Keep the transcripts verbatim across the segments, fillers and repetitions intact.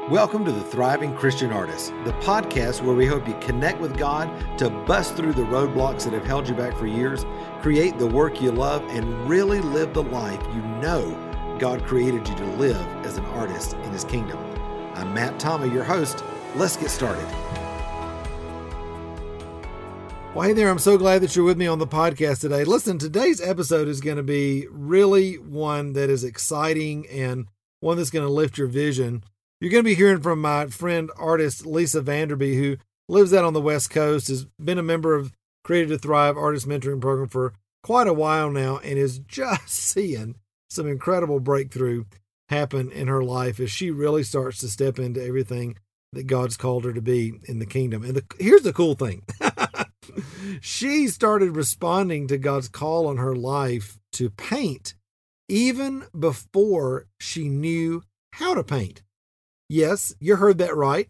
Welcome to the Thriving Christian Artist, the podcast where we hope you connect with God to bust through the roadblocks that have held you back for years, create the work you love, and really live the life you know God created you to live as an artist in His kingdom. I'm Matt Tommy, your host. Let's get started. Well, hey there, I'm so glad that you're with me on the podcast today. Listen, today's episode is going to be really one that is exciting and one that's going to lift your vision. You're going to be hearing from my friend artist Lisa Vanderby, who lives out on the West Coast, has been a member of Created to Thrive Artist Mentoring Program for quite a while now, and is just seeing some incredible breakthrough happen in her life as she really starts to step into everything that God's called her to be in the kingdom. And the, here's the cool thing. She started responding to God's call on her life to paint even before she knew how to paint. Yes, you heard that right.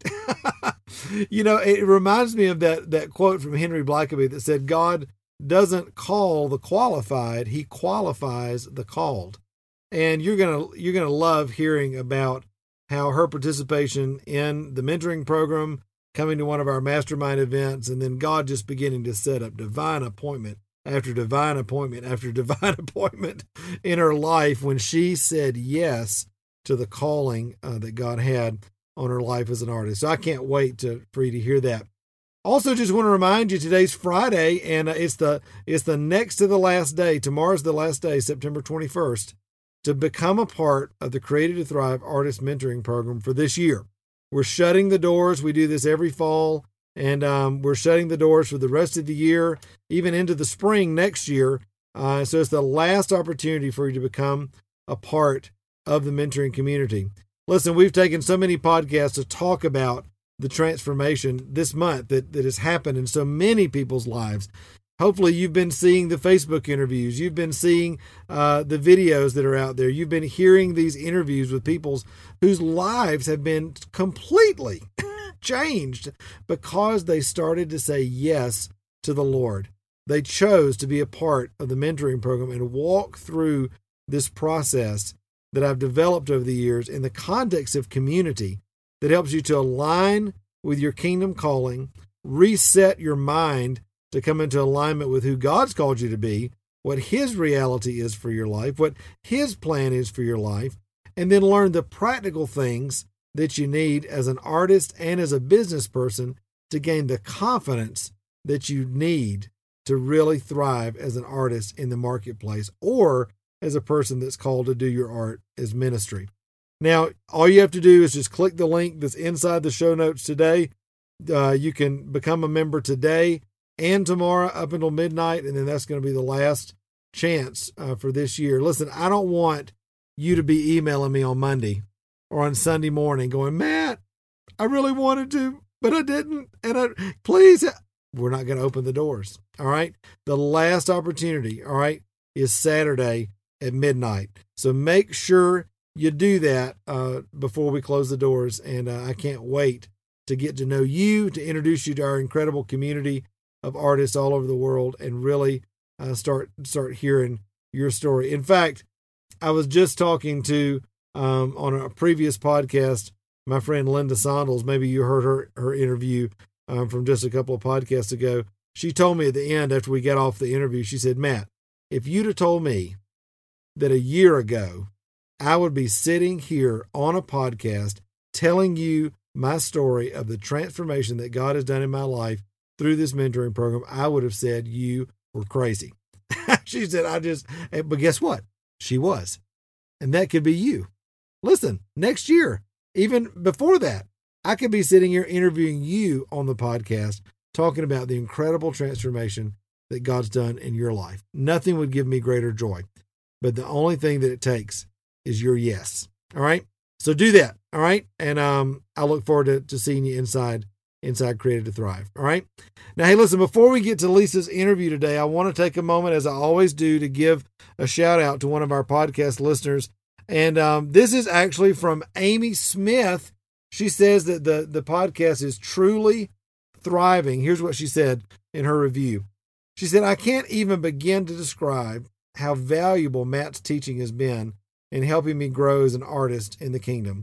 You know, it reminds me of that, that quote from Henry Blackaby that said, God doesn't call the qualified, He qualifies the called. And you're going to, you're going to love hearing about how her participation in the mentoring program, coming to one of our mastermind events, and then God just beginning to set up divine appointment after divine appointment after divine appointment in her life when she said yes to the calling uh, that God had on her life as an artist. So I can't wait to for you to hear that. Also, just want to remind you, today's Friday, and uh, it's the it's the next to the last day. Tomorrow's the last day, September twenty-first, to become a part of the Created to Thrive Artist Mentoring Program for this year. We're shutting the doors. We do this every fall, and um, we're shutting the doors for the rest of the year, even into the spring next year. Uh, so it's the last opportunity for you to become a part of the mentoring community. Listen, we've taken so many podcasts to talk about the transformation this month that, that has happened in so many people's lives. Hopefully you've been seeing the Facebook interviews. You've been seeing uh, the videos that are out there. You've been hearing these interviews with people whose lives have been completely changed because they started to say yes to the Lord. They chose to be a part of the mentoring program and walk through this process that I've developed over the years in the context of community that helps you to align with your kingdom calling, reset your mind to come into alignment with who God's called you to be, what His reality is for your life, what His plan is for your life, and then learn the practical things that you need as an artist and as a business person to gain the confidence that you need to really thrive as an artist in the marketplace or as a person that's called to do your art as ministry. Now, all you have to do is just click the link that's inside the show notes today. Uh, you can become a member today and tomorrow up until midnight, and then that's going to be the last chance uh, for this year. Listen, I don't want you to be emailing me on Monday or on Sunday morning going, Matt, I really wanted to, but I didn't. And I, please, we're not going to open the doors. All right. The last opportunity, all right, is Saturday at midnight. So make sure you do that uh, before we close the doors. And uh, I can't wait to get to know you, to introduce you to our incredible community of artists all over the world, and really uh, start start hearing your story. In fact, I was just talking to, um, on a previous podcast, my friend Linda Sondels. Maybe you heard her, her interview um, from just a couple of podcasts ago. She told me at the end, after we got off the interview, she said, Matt, if you'd have told me that a year ago, I would be sitting here on a podcast telling you my story of the transformation that God has done in my life through this mentoring program, I would have said you were crazy. She said, I just, but guess what? She was. And that could be you. Listen, next year, even before that, I could be sitting here interviewing you on the podcast, talking about the incredible transformation that God's done in your life. Nothing would give me greater joy. But the only thing that it takes is your yes. All right. So do that. All right. And um, I look forward to, to seeing you inside, inside Created to Thrive. All right. Now, hey, listen, before we get to Lisa's interview today, I want to take a moment, as I always do, to give a shout out to one of our podcast listeners. And um, this is actually from Amy Smith. She says that the, the podcast is truly thriving. Here's what she said in her review. She said, I can't even begin to describe how valuable Matt's teaching has been in helping me grow as an artist in the kingdom.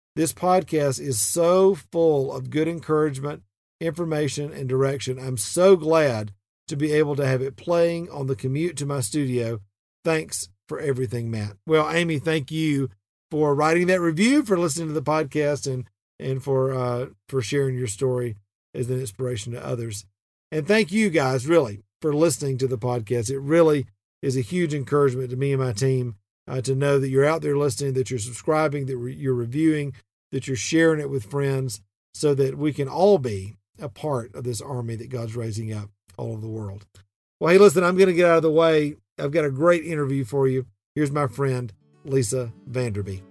This podcast is so full of good encouragement, information, and direction. I'm so glad to be able to have it playing on the commute to my studio. Thanks for everything, Matt. Well, Amy, thank you for writing that review, for listening to the podcast, and and for uh, for sharing your story as an inspiration to others. And thank you guys, really, for listening to the podcast. It really is a huge encouragement to me and my team uh, to know that you're out there listening, that you're subscribing, that re- you're reviewing, that you're sharing it with friends, so that we can all be a part of this army that God's raising up all over the world. Well, hey, listen, I'm going to get out of the way. I've got a great interview for you. Here's my friend, Lisa Vanderby.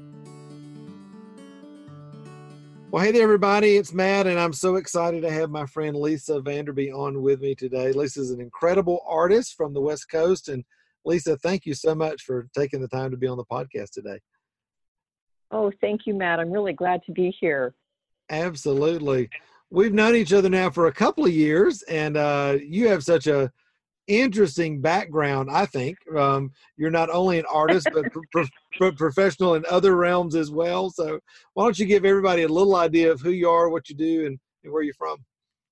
Well, hey there, everybody. It's Matt, and I'm so excited to have my friend Lisa Vanderby on with me today. Lisa's an incredible artist from the West Coast. And Lisa, thank you so much for taking the time to be on the podcast today. Oh, thank you, Matt. I'm really glad to be here. Absolutely. We've known each other now for a couple of years, and uh, you have such a interesting background, I think. Um, you're not only an artist, but pro- pro- professional in other realms as well. So why don't you give everybody a little idea of who you are, what you do, and, and where you're from?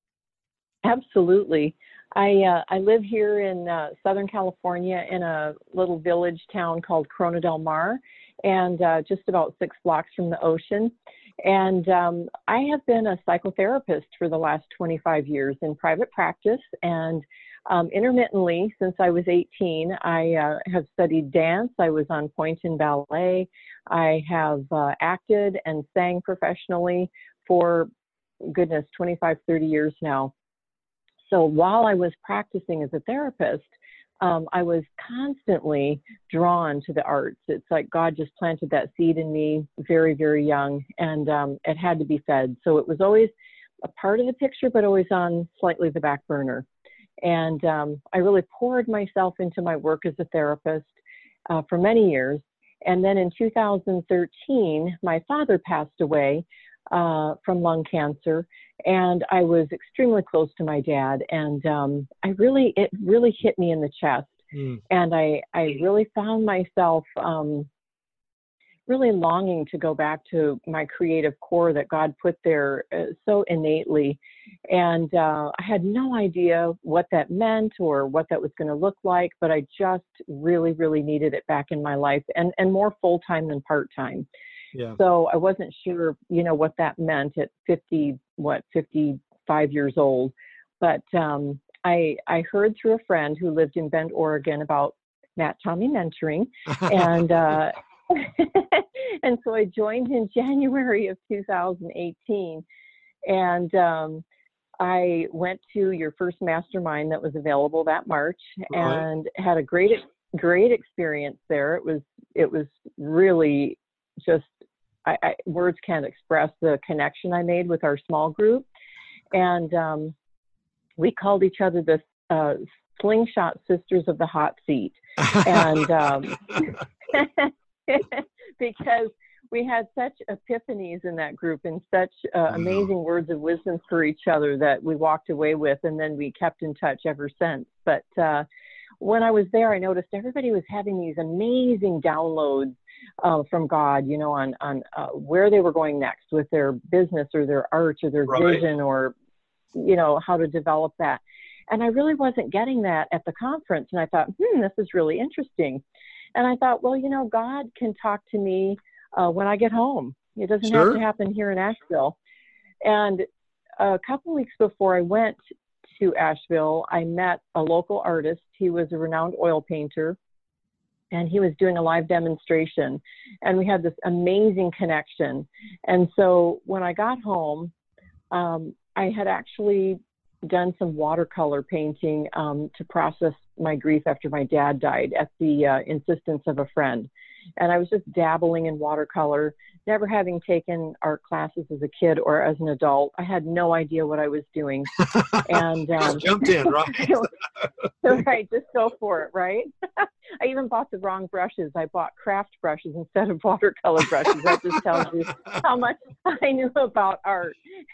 Absolutely. I uh, I live here in uh, Southern California in a little village town called Corona del Mar, and uh, just about six blocks from the ocean. And um, I have been a psychotherapist for the last twenty-five years in private practice, and um, intermittently, since I was eighteen, I uh, have studied dance. I was on pointe in ballet. I have uh, acted and sang professionally for, goodness, twenty-five, thirty years now. So while I was practicing as a therapist, um, I was constantly drawn to the arts. It's like God just planted that seed in me very, very young, and um, it had to be fed. So it was always a part of the picture, but always on slightly the back burner. And um, I really poured myself into my work as a therapist uh, for many years. And then in two thousand thirteen, my father passed away uh, from lung cancer. And I was extremely close to my dad, and um, I really, it really hit me in the chest. Mm. And I, I really found myself um, really longing to go back to my creative core that God put there uh, so innately. And uh, I had no idea what that meant or what that was going to look like, but I just really, really needed it back in my life, and, and more full-time than part-time. Yeah. So I wasn't sure, you know, what that meant at fifty, what, fifty-five years old. But um, I I heard through a friend who lived in Bend, Oregon about Matt Tommey mentoring. And uh, and so I joined in January of two thousand eighteen. And um, I went to your first mastermind that was available that March, right, and had a great, great experience there. It was, it was really just, I, I, words can't express the connection I made with our small group. And um, we called each other the uh, Slingshot Sisters of the Hot Seat. And um, because we had such epiphanies in that group, and such uh, amazing words of wisdom for each other that we walked away with, and then we kept in touch ever since. But uh, when I was there, I noticed everybody was having these amazing downloads Uh, from God, you know, on, on uh, where they were going next with their business or their art or their right. vision, or, you know, how to develop that. And I really wasn't getting that at the conference. And I thought, hmm, this is really interesting. And I thought, well, you know, God can talk to me uh, when I get home. It doesn't sure. have to happen here in Asheville. And a couple weeks before I went to Asheville, I met a local artist. He was a renowned oil painter, and he was doing a live demonstration, and we had this amazing connection. And so when I got home, um, I had actually done some watercolor painting um, to process my grief after my dad died at the uh, insistence of a friend. And I was just dabbling in watercolor, never having taken art classes as a kid or as an adult. I had no idea what I was doing. And um, jumped in, right? Right, just go for it, right? I even bought the wrong brushes. I bought craft brushes instead of watercolor brushes. That just tells you how much I knew about art.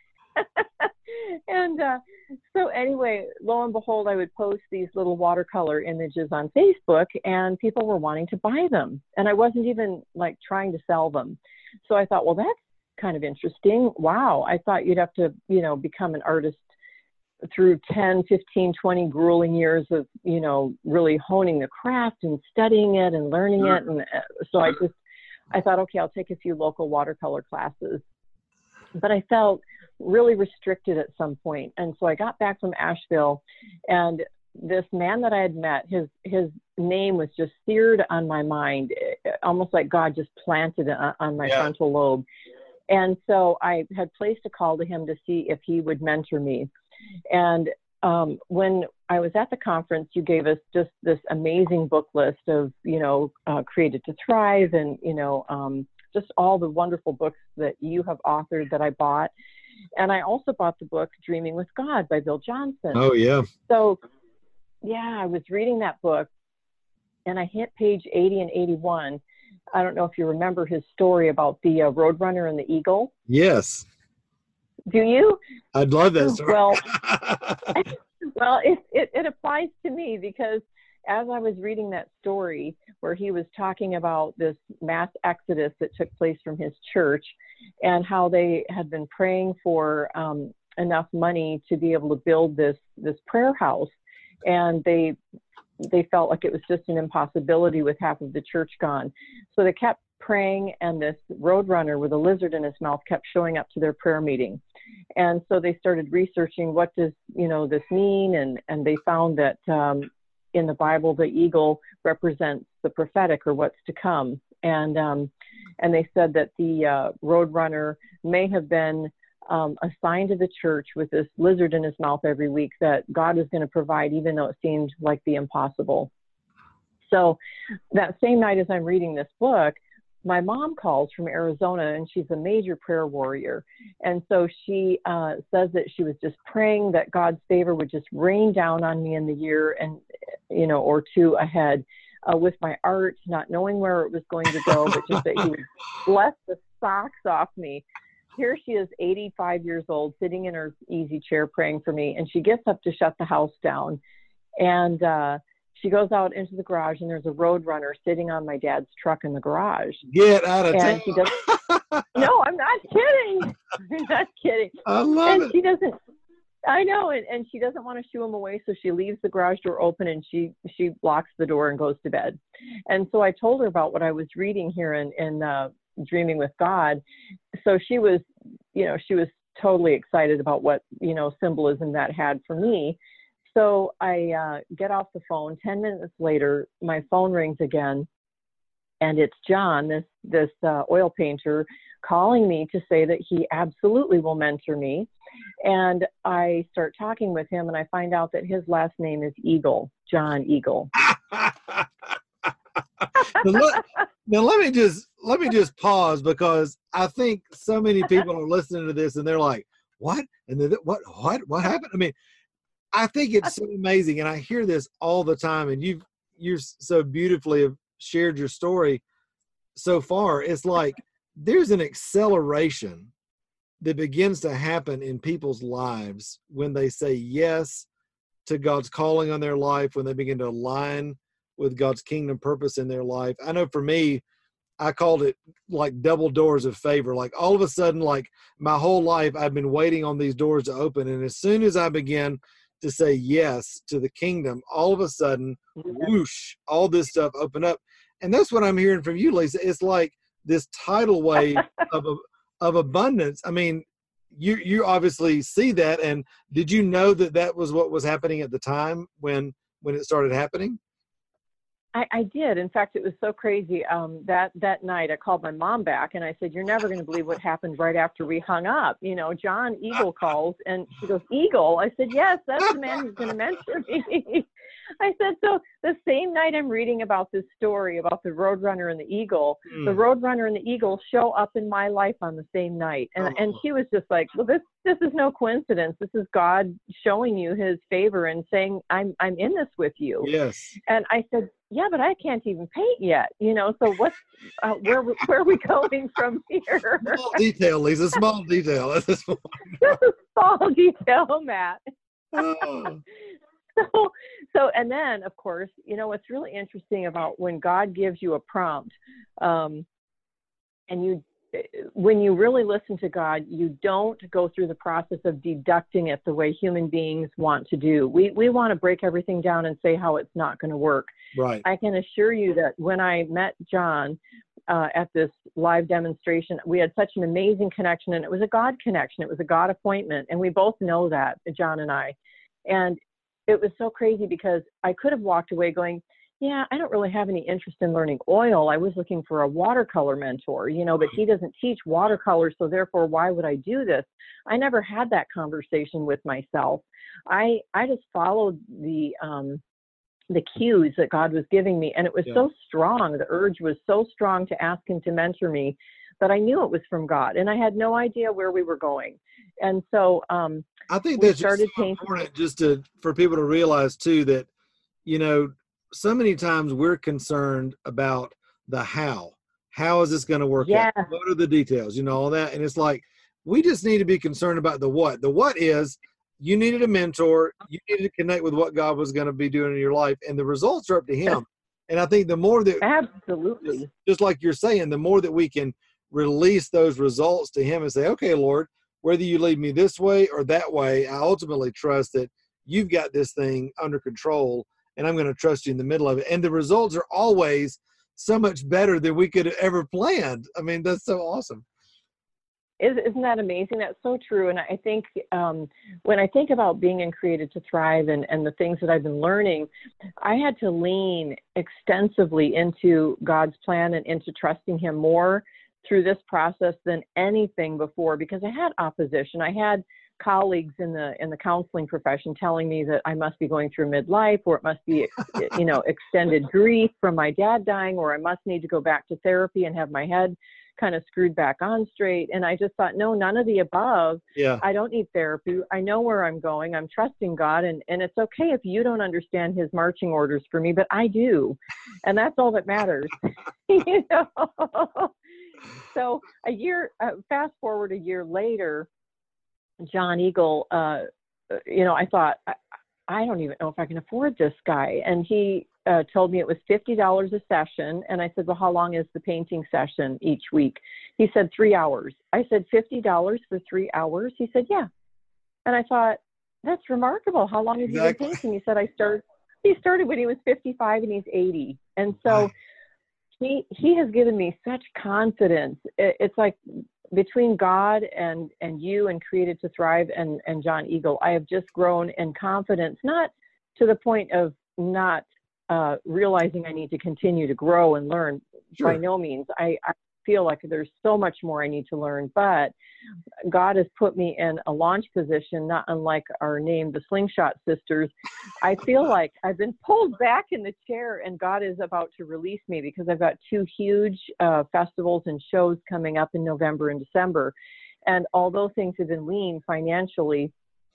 And uh, so anyway, lo and behold, I would post these little watercolor images on Facebook, and people were wanting to buy them. And I wasn't even like trying to sell them. So I thought, well, that's kind of interesting. Wow. I thought you'd have to, you know, become an artist through ten, fifteen, twenty grueling years of, you know, really honing the craft and studying it and learning it. And so I just, I thought, okay, I'll take a few local watercolor classes. But I felt really restricted at some point. And so I got back from Asheville, and this man that I had met, his his name was just seared on my mind, almost like God just planted it on my yeah. frontal lobe. And so I had placed a call to him to see if he would mentor me. And um, when I was at the conference, you gave us just this amazing book list of, you know, uh, Created to Thrive, and, you know, um, just all the wonderful books that you have authored that I bought. And I also bought the book Dreaming with God by Bill Johnson. Oh, yeah. So, yeah, I was reading that book, and I hit page eighty and eighty-one. I don't know if you remember his story about the uh, Roadrunner and the Eagle. Yes. Do you? I'd love that story. Well, well, it, it, it applies to me, because as I was reading that story where he was talking about this mass exodus that took place from his church, and how they had been praying for um, enough money to be able to build this this prayer house, and they they felt like it was just an impossibility with half of the church gone. So they kept praying, and this roadrunner with a lizard in his mouth kept showing up to their prayer meeting. And so they started researching, what does, you know, this mean? And, and they found that um, in the Bible, the eagle represents the prophetic, or what's to come. And, um, and they said that the uh, roadrunner may have been um, assigned to the church with this lizard in his mouth every week, that God was going to provide, even though it seemed like the impossible. So that same night as I'm reading this book, my mom calls from Arizona, and she's a major prayer warrior. And so she uh, says that she was just praying that God's favor would just rain down on me in the year and, you know, or two ahead uh, with my art, not knowing where it was going to go, but just that he would bless the socks off me. Here she is, eighty-five years old, sitting in her easy chair praying for me. And she gets up to shut the house down. And, uh, she goes out into the garage, and there's a roadrunner sitting on my dad's truck in the garage. Get out of and town. She does, no, I'm not kidding. I'm not kidding. I love and it. She doesn't, I know, and, and she doesn't want to shoo him away, so she leaves the garage door open, and she, she locks the door and goes to bed. And so I told her about what I was reading here in, in uh, Dreaming with God. So she was, you know, she was totally excited about what, you know, symbolism that had for me. So I uh, get off the phone. Ten minutes later, my phone rings again, and it's John, this this uh, oil painter, calling me to say that he absolutely will mentor me. And I start talking with him, and I find out that his last name is Eagle, John Eagle. now, let, now let me just let me just pause, because I think so many people are listening to this, and they're like, "What? And then what? What? What happened?" I mean, I think it's so amazing, and I hear this all the time, and you've you've so beautifully have shared your story so far. It's like there's an acceleration that begins to happen in people's lives when they say yes to God's calling on their life, when they begin to align with God's kingdom purpose in their life. I know for me, I called it like double doors of favor. Like all of a sudden, like my whole life, I've been waiting on these doors to open, and as soon as I began to say yes to the kingdom, all of a sudden, whoosh, all this stuff opened up. And that's what I'm hearing from you, Lisa. It's like this tidal wave of of abundance. I mean, you you obviously see that. And did you know that that was what was happening at the time when when it started happening? I, I did. In fact, it was so crazy. Um, that that night, I called my mom back, and I said, "You're never going to believe what happened right after we hung up. You know, John Eagle calls," and she goes, "Eagle?" I said, "Yes, that's the man who's going to mentor me." I said, so the same night I'm reading about this story about the Roadrunner and the Eagle, mm. the Roadrunner and the Eagle show up in my life on the same night. And, oh. and she was just like, well, this, this is no coincidence. This is God showing you his favor and saying, I'm, I'm in this with you. Yes. And I said, yeah, but I can't even paint yet, you know, so what's, uh, where, where are we going from here? Small detail, Lisa, small detail. This is small detail, Matt. Oh. So, so, and then, of course, you know, what's really interesting about when God gives you a prompt, um, and you when you really listen to God, you don't go through the process of deducting it the way human beings want to do. We we want to break everything down and say how it's not going to work. Right. I can assure you that when I met John uh, at this live demonstration, we had such an amazing connection, and it was a God connection. It was a God appointment, and we both know that, John and I. And it was so crazy because I could have walked away going, yeah, I don't really have any interest in learning oil. I was looking for a watercolor mentor, you know, but he doesn't teach watercolor, so therefore, why would I do this? I never had that conversation with myself. I I just followed the um, the cues that God was giving me, and it was Yeah. so strong. The urge was so strong to ask him to mentor me that I knew it was from God, and I had no idea where we were going. And so um, I think we that's just started so painting. important just to for people to realize too that, you know, so many times we're concerned about the how. How is this going to work Yeah. out? What are the details? You know, all that. And it's like, we just need to be concerned about the what. The what is you needed a mentor. You needed to connect with what God was going to be doing in your life. And the results are up to him. And I think the more that, Absolutely. just, just like you're saying, the more that we can release those results to him and say, okay, Lord, whether you lead me this way or that way, I ultimately trust that you've got this thing under control, and I'm going to trust you in the middle of it. And the results are always so much better than we could have ever planned. I mean, that's so awesome. Isn't that amazing? That's so true. And I think um, when I think about being in Created to Thrive and, and the things that I've been learning, I had to lean extensively into God's plan and into trusting him more through this process than anything before, because I had opposition. I had colleagues in the in the counseling profession telling me that I must be going through midlife, or it must be, you know, extended grief from my dad dying, or I must need to go back to therapy and have my head kind of screwed back on straight. And I just thought, no, none of the above. Yeah. I don't need therapy. I know where I'm going. I'm trusting God. And, and it's okay if you don't understand his marching orders for me, but I do. And that's all that matters. You know? So a year, uh, fast forward a year later, John Eagle, uh, you know, I thought, I, I don't even know if I can afford this guy. And he uh, told me it was fifty dollars a session. And I said, well, how long is the painting session each week? He said, three hours. I said, fifty dollars for three hours? He said, yeah. And I thought, that's remarkable. How long have Exactly. you been painting? He said, I started, he started when he was fifty-five and he's eighty. And so Right. he, he has given me such confidence. It, it's like, between God and, and you and Created to Thrive and, and John Eagle, I have just grown in confidence, not to the point of not uh, realizing I need to continue to grow and learn. Sure. By no means. I, I feel like there's so much more I need to learn, but God has put me in a launch position, not unlike our name, the Slingshot Sisters. I feel like I've been pulled back in the chair, and God is about to release me, because I've got two huge uh, festivals and shows coming up in November and December. And although things have been lean financially,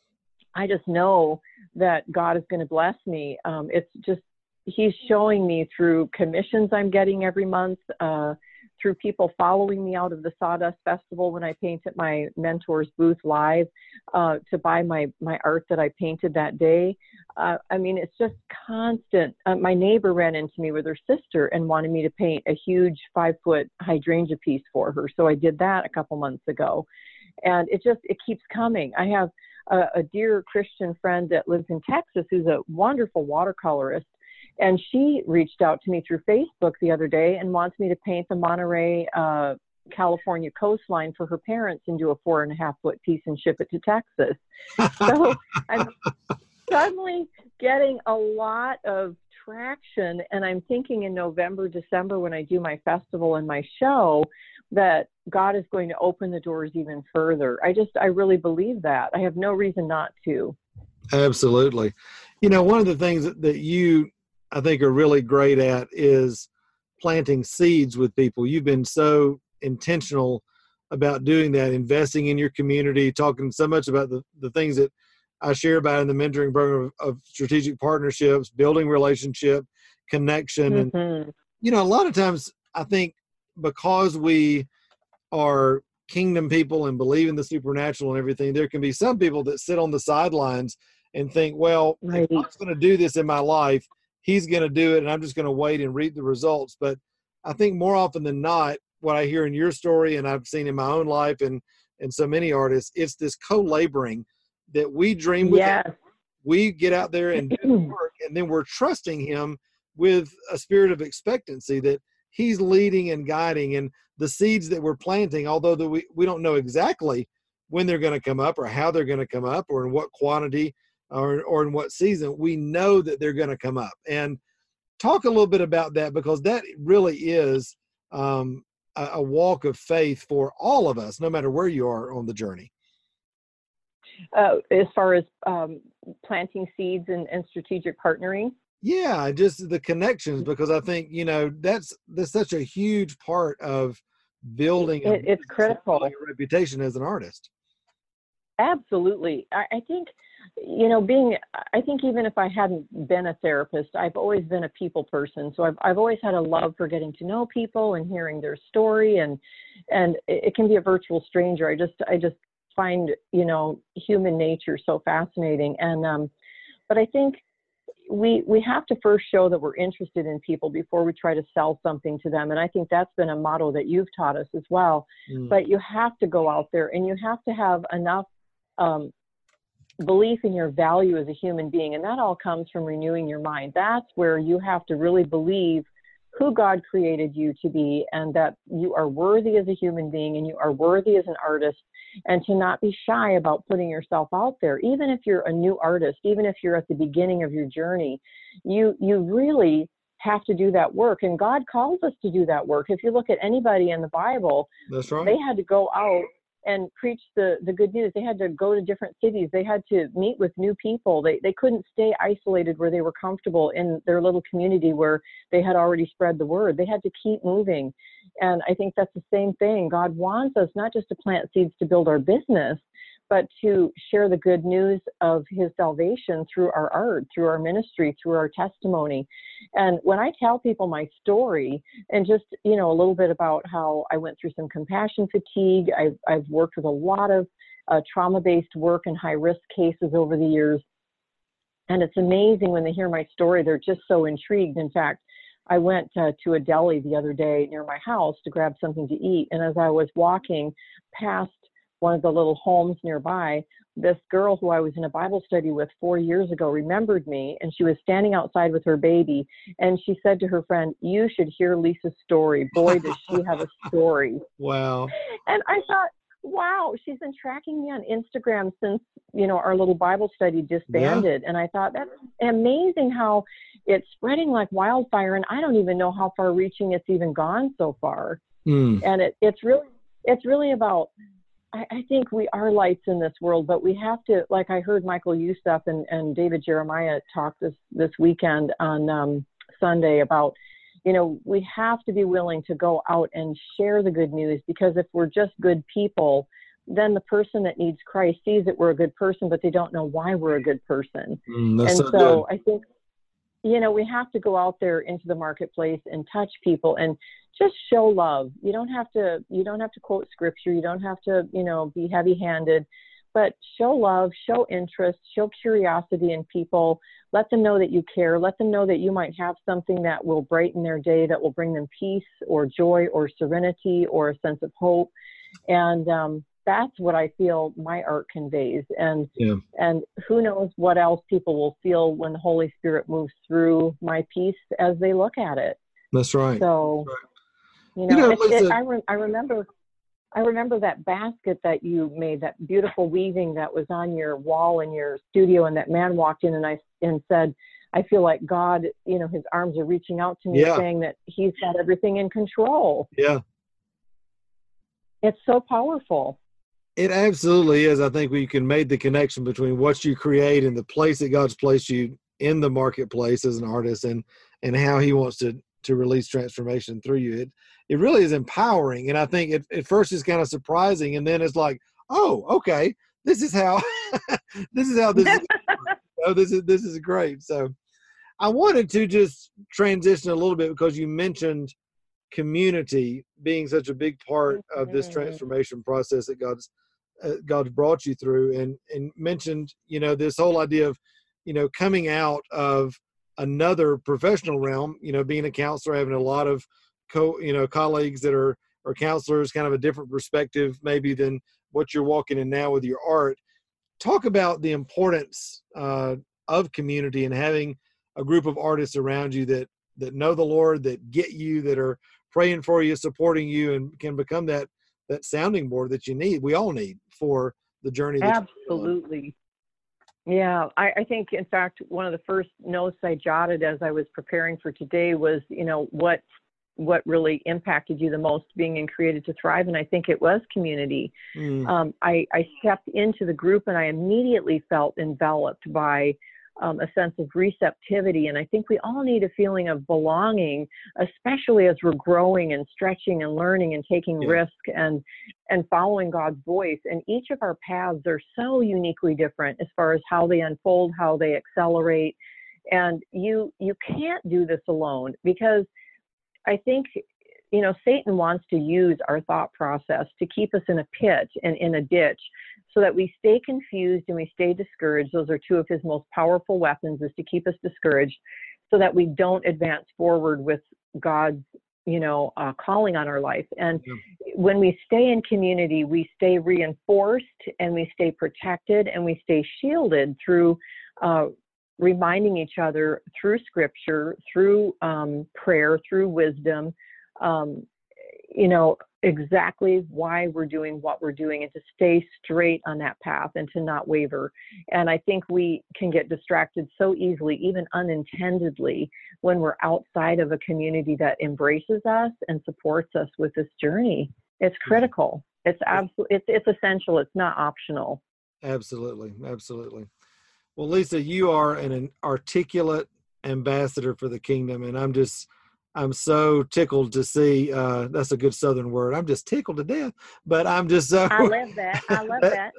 I just know that God is going to bless me. Um, it's just, he's showing me through commissions I'm getting every month, uh, through people following me out of the Sawdust Festival when I paint at my mentor's booth live, uh, to buy my, my art that I painted that day. Uh, I mean, it's just constant. Uh, my neighbor ran into me with her sister and wanted me to paint a huge five foot hydrangea piece for her. So I did that a couple months ago, and it just, it keeps coming. I have a, a dear Christian friend that lives in Texas who's a wonderful watercolorist. And she reached out to me through Facebook the other day and wants me to paint the Monterey, uh, California coastline for her parents and do a four and a half foot piece and ship it to Texas. So I'm suddenly getting a lot of traction. And I'm thinking in November, December, when I do my festival and my show, that God is going to open the doors even further. I just, I really believe that. I have no reason not to. Absolutely. You know, one of the things that, that you, I think, are really great at is planting seeds with people. You've been so intentional about doing that, investing in your community, talking so much about the, the things that I share about in the mentoring program of, of strategic partnerships, building relationship, connection. Mm-hmm. And, you know, a lot of times I think because we are kingdom people and believe in the supernatural and everything, there can be some people that sit on the sidelines and think, well, Right. if God's going to do this in my life, he's going to do it, and I'm just going to wait and reap the results. But I think more often than not, what I hear in your story, and I've seen in my own life and and so many artists, it's this co-laboring that we dream with him. Yes. We get out there and do the work, and then we're trusting him with a spirit of expectancy that he's leading and guiding, and the seeds that we're planting, although the, we, we don't know exactly when they're going to come up or how they're going to come up or in what quantity or, or in what season, we know that they're going to come up. And talk a little bit about that, because that really is um, a, a walk of faith for all of us, no matter where you are on the journey. Uh, as far as um, planting seeds and, and strategic partnering? Yeah, just the connections, because I think, you know, that's, that's such a huge part of building a, it, it's critical. Building a reputation as an artist. Absolutely. I, I think, you know, being, I think even if I hadn't been a therapist, I've always been a people person. So I've, I've always had a love for getting to know people and hearing their story, and, and it, it can be a virtual stranger. I just, I just find, you know, human nature so fascinating. And, um, but I think we, we have to first show that we're interested in people before we try to sell something to them. And I think that's been a motto that you've taught us as well. Mm. But you have to go out there, and you have to have enough um, belief in your value as a human being. And that all comes from renewing your mind. That's where you have to really believe who God created you to be, and that you are worthy as a human being, and you are worthy as an artist, and to not be shy about putting yourself out there. Even if you're a new artist, even if you're at the beginning of your journey, you, you really have to do that work. And God calls us to do that work. If you look at anybody in the Bible, that's right, they had to go out and preach the, the good news. They had to go to different cities. They had to meet with new people. They, they couldn't stay isolated where they were comfortable in their little community where they had already spread the word. They had to keep moving. And I think that's the same thing. God wants us not just to plant seeds to build our business, but to share the good news of his salvation through our art, through our ministry, through our testimony. And when I tell people my story, and just, you know, a little bit about how I went through some compassion fatigue, I've, I've worked with a lot of uh, trauma-based work and high-risk cases over the years. And it's amazing when they hear my story, they're just so intrigued. In fact, I went uh, to a deli the other day near my house to grab something to eat. And as I was walking past one of the little homes nearby, this girl who I was in a Bible study with four years ago remembered me, and she was standing outside with her baby, and she said to her friend, "You should hear Lisa's story. Boy, does she have a story." Wow. And I thought, wow, she's been tracking me on Instagram since, you know, our little Bible study disbanded. Yeah. And I thought, that's amazing how it's spreading like wildfire, and I don't even know how far reaching it's even gone so far. Mm. And it, it's really, it's really about, I think we are lights in this world, but we have to, like I heard Michael Youssef and, and David Jeremiah talk this, this weekend on um, Sunday about, you know, we have to be willing to go out and share the good news, because if we're just good people, then the person that needs Christ sees that we're a good person, but they don't know why we're a good person. Mm, and so, so I think, you know, we have to go out there into the marketplace and touch people and just show love. You don't have to, you don't have to quote scripture. You don't have to, you know, be heavy handed, but show love, show interest, show curiosity in people. Let them know that you care. Let them know that you might have something that will brighten their day, that will bring them peace or joy or serenity or a sense of hope. And, um, that's what I feel my art conveys. And, yeah. and who knows what else people will feel when the Holy Spirit moves through my piece as they look at it. That's right. So, That's right. you know, you know it, it, I, re- I remember, I remember that basket that you made, that beautiful weaving that was on your wall in your studio, and that man walked in and I, and said, I feel like God, you know, his arms are reaching out to me, yeah. saying that he's got everything in control. Yeah. It's so powerful. It absolutely is. I think we can make the connection between what you create and the place that God's placed you in the marketplace as an artist, and, and how he wants to, to release transformation through you. It, it really is empowering. And I think it, at first it's kind of surprising. And then it's like, oh, okay, this is how, this is how this is, oh, this is, this is great. So I wanted to just transition a little bit, because you mentioned community being such a big part of this transformation process that God's uh, God's brought you through, and and mentioned, you know, this whole idea of, you know, coming out of another professional realm, you know, being a counselor, having a lot of co you know colleagues that are or counselors, kind of a different perspective maybe than what you're walking in now with your art. Talk about the importance uh, of community and having a group of artists around you that that know the Lord, that get you, that are praying for you, supporting you, and can become that that sounding board that you need. We all need for the journey. That Absolutely. Yeah, I, I think, in fact, one of the first notes I jotted as I was preparing for today was, you know, what what really impacted you the most being in Created to Thrive, and I think it was community. Mm. Um, I, I stepped into the group, and I immediately felt enveloped by um, a sense of receptivity, and I think we all need a feeling of belonging, especially as we're growing and stretching and learning and taking Yeah. risk and and following God's voice. And each of our paths are so uniquely different as far as how they unfold, how they accelerate, and you you can't do this alone, because I think, you know, Satan wants to use our thought process to keep us in a pit and in a ditch so that we stay confused and we stay discouraged. Those are two of his most powerful weapons, is to keep us discouraged so that we don't advance forward with God's, you know, uh, calling on our life. And Yeah. when we stay in community, we stay reinforced and we stay protected and we stay shielded through uh, reminding each other through scripture, through um, prayer, through wisdom, um, you know, exactly why we're doing what we're doing, and to stay straight on that path and to not waver. And I think we can get distracted so easily, even unintendedly, when we're outside of a community that embraces us and supports us with this journey. It's critical. It's absolutely, it's, it's essential. It's not optional. Absolutely. Absolutely. Well, Lisa, you are an, an articulate ambassador for the kingdom, and I'm just, I'm so tickled to see, uh, that's a good Southern word. I'm just tickled to death, but I'm just so. I love that. I love that.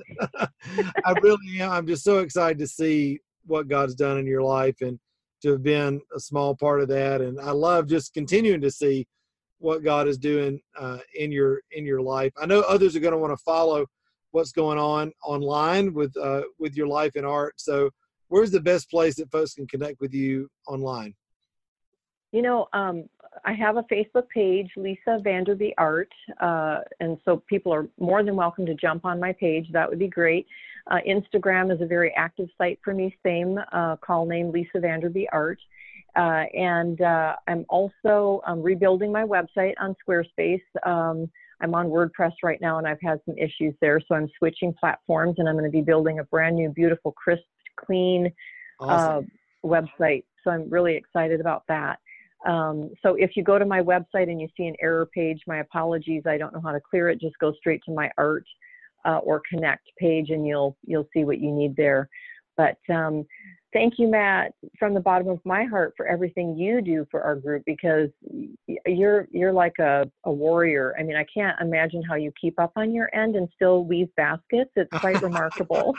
I really am. I'm just so excited to see what God's done in your life and to have been a small part of that. And I love just continuing to see what God is doing uh, in your, in your life. I know others are going to want to follow what's going on online with, uh, with your life and art. So where's the best place that folks can connect with you online? You know, um, I have a Facebook page, Lisa Vanderby Art, uh, and so people are more than welcome to jump on my page. That would be great. Uh, Instagram is a very active site for me, same uh, call name, Lisa Vanderby Art. Uh, and uh, I'm also um, rebuilding my website on Squarespace. Um, I'm on WordPress right now, and I've had some issues there, so I'm switching platforms, and I'm going to be building a brand new, beautiful, crisp, clean Awesome. uh, website. So I'm really excited about that. Um, so if you go to my website and you see an error page, my apologies. I don't know how to clear it. Just go straight to my art uh, or connect page, and you'll you'll see what you need there. But um, thank you, Matt, from the bottom of my heart for everything you do for our group, because you're you're like a, a warrior. I mean, I can't imagine how you keep up on your end and still weave baskets. It's quite remarkable.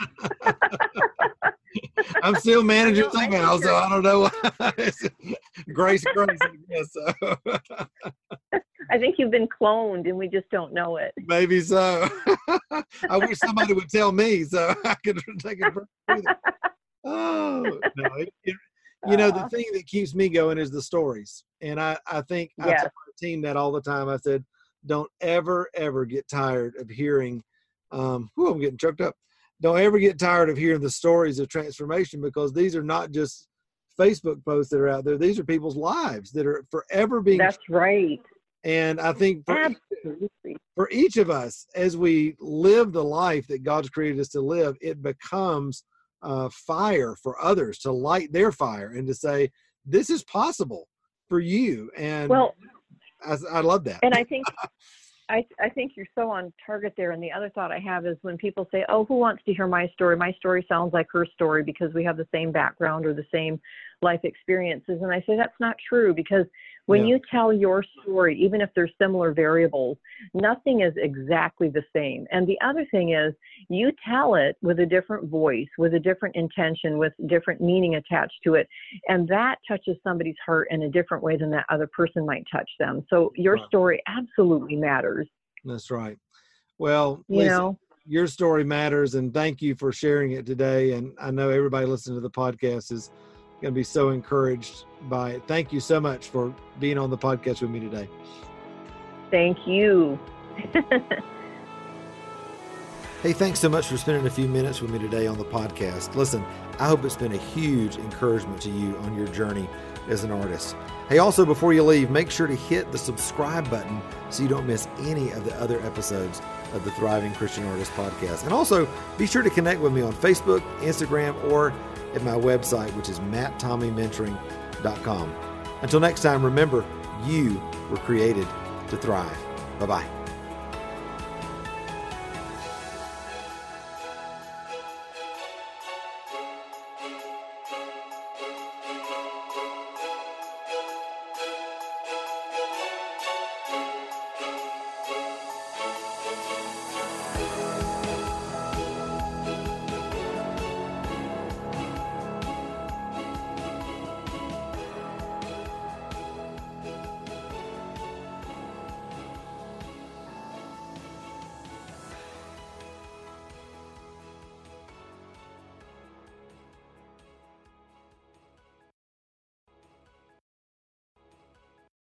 I'm still managing I know, I somehow, think so you're- I don't know. grace, grace, I guess so. I think you've been cloned and we just don't know it. Maybe so. I wish somebody would tell me so I could take it. Oh, no. It, it, you know, the thing that keeps me going is the stories. And I, I think I Yes. tell my team that all the time. I said, don't ever, ever get tired of hearing, um, whew, I'm getting choked up. Don't ever get tired of hearing the stories of transformation, because these are not just Facebook posts that are out there. These are people's lives that are forever being. That's right. And I think for, Absolutely. for each of us, as we live the life that God's created us to live, it becomes uh, fire for others, to light their fire and to say, this is possible for you. And Well, I, I love that. and I think I, I think you're so on target there. And the other thought I have is when people say, oh, who wants to hear my story? My story sounds like her story because we have the same background or the same life experiences. And I say, that's not true, because when Yeah. you tell your story, even if there's similar variables, nothing is exactly the same. And the other thing is, you tell it with a different voice, with a different intention, with different meaning attached to it. And that touches somebody's heart in a different way than that other person might touch them. So your Right. story absolutely matters. That's right. Well, You Lisa, know, your story matters, and thank you for sharing it today. And I know everybody listening to the podcast is going to be so encouraged by it. Thank you so much for being on the podcast with me today. Thank you. Hey, thanks so much for spending a few minutes with me today on the podcast. Listen, I hope it's been a huge encouragement to you on your journey as an artist. Hey, also, before you leave, make sure to hit the subscribe button so you don't miss any of the other episodes of the Thriving Christian Artist podcast. And also, be sure to connect with me on Facebook, Instagram, or at my website, which is matt tommy mentoring dot com. Until next time, remember, you were created to thrive. Bye-bye.